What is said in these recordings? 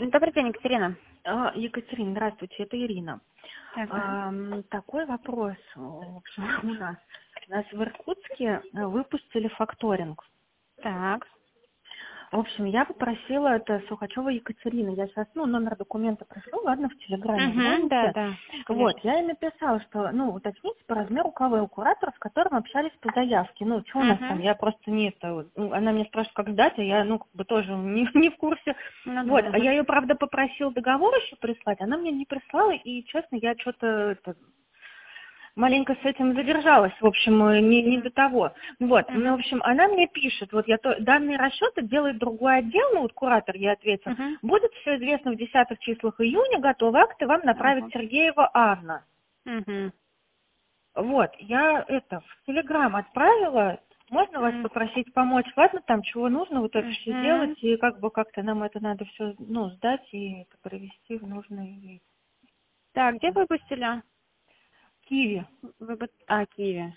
Добрый день, Екатерина. Екатерина, здравствуйте, это Ирина. Так. Такой вопрос, в общем, у нас. Нас в Иркутске выпустили факторинг. Так. В общем, я попросила, это Сухачева Екатерина, я сейчас, номер документа прошлю, ладно, в Телеграме. Да. Вот, я ей написала, что, уточните по размеру КВ у куратора, с которым общались по заявке. Что у нас там, я просто не это, она мне спрашивает, как сдать, а я, тоже не в курсе. Вот, а я ее, правда, попросила договор еще прислать, она мне не прислала, и, честно, я что-то маленько с этим задержалась, в общем, не до того. Вот, в общем, она мне пишет, данные расчеты делает другой отдел, куратор, я ответила, будет все известно в 10 числах июня, готовы акты вам направит Сергеева Анна. Вот, я в Телеграм отправила, можно вас попросить помочь, ладно, там чего нужно, это все делать, и как-то нам это надо все, сдать и это провести в нужный вид. Так, где выпустили? Киви. Киви.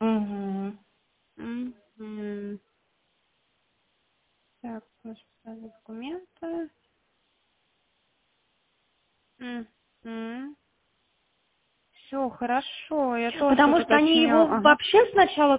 Так, документы. Все, хорошо, я тоже. Потому что они его вообще сначала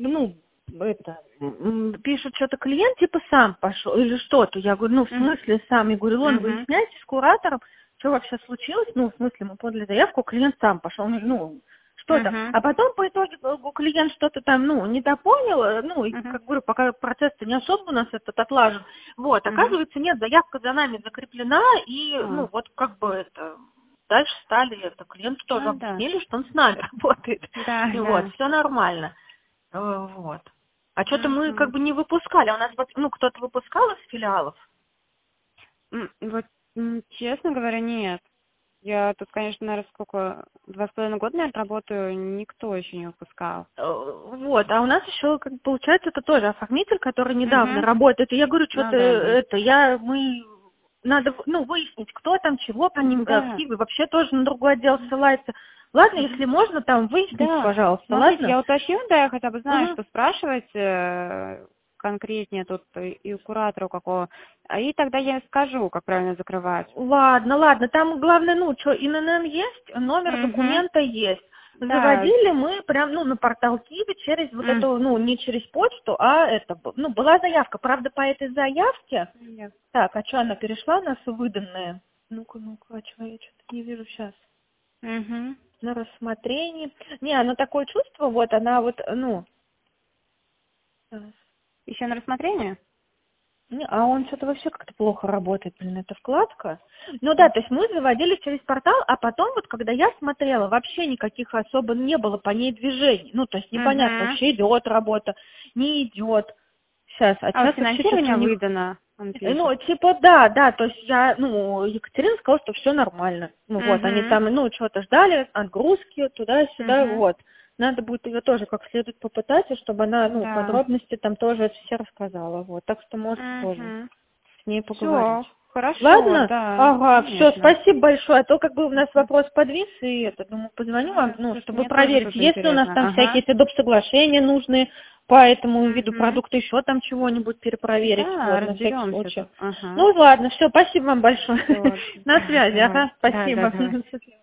пишут что-то клиент типа сам пошел или что-то. Я говорю, в смысле сам? Я говорю, выясняйте с куратором, что вообще случилось. В смысле, мы подали заявку, клиент сам пошел. Что-то. А потом по итогу клиент что-то там, не допонял, и, как говорю, пока процесс-то не особо у нас этот отлажен. Вот, оказывается, нет, заявка за нами закреплена, и, дальше стали, клиенту тоже объяснили, что он с нами работает. Вот, все нормально. Вот. А что-то мы не выпускали. У нас кто-то выпускал из филиалов? Честно говоря, нет. Я тут, конечно, наверное, 2,5 года, наверное, работаю, никто еще не выпускал. Вот, а у нас еще, получается, это тоже оформитель, который недавно работает. И я говорю, надо, выяснить, кто там, чего по ним активы, вообще тоже на другой отдел ссылается. Ладно, если можно, там выясните, пожалуйста, смотрите, ладно? Я уточню, я хотя бы знаю, что спрашивать конкретнее тут и у куратора какого, и тогда я скажу, как правильно закрывать. Ладно, там главное, ИНН есть, номер документа есть. Заводили мы прям, на портал Киви через не через почту, а была заявка. Правда, по этой заявке, так, а что она перешла у нас выданная? Ну-ка, а что, я что-то не вижу сейчас. На рассмотрении. Оно такое чувство, она Еще на рассмотрение? А он что-то вообще как-то плохо работает, эта вкладка. То есть мы заводили через портал, а потом когда я смотрела, вообще никаких особо не было по ней движений. То есть непонятно, вообще идет работа, не идет. Сейчас, сейчас финансирование выдано? Да, то есть Екатерина сказала, что все нормально. Они там, что-то ждали, отгрузки, туда-сюда, Надо будет ее тоже как следует попытать, чтобы она, подробности там тоже это все рассказала. Так что, может, тоже с ней поговорить. Всё, хорошо. Ладно? Да, все, спасибо большое. А то у нас вопрос подвис, и думаю, позвоню вам, чтобы проверить, есть ли у нас там всякие доп. Соглашения нужные по этому виду продукта, еще там чего-нибудь перепроверить. На всякий случай. Ладно, все, спасибо вам большое. На связи, спасибо.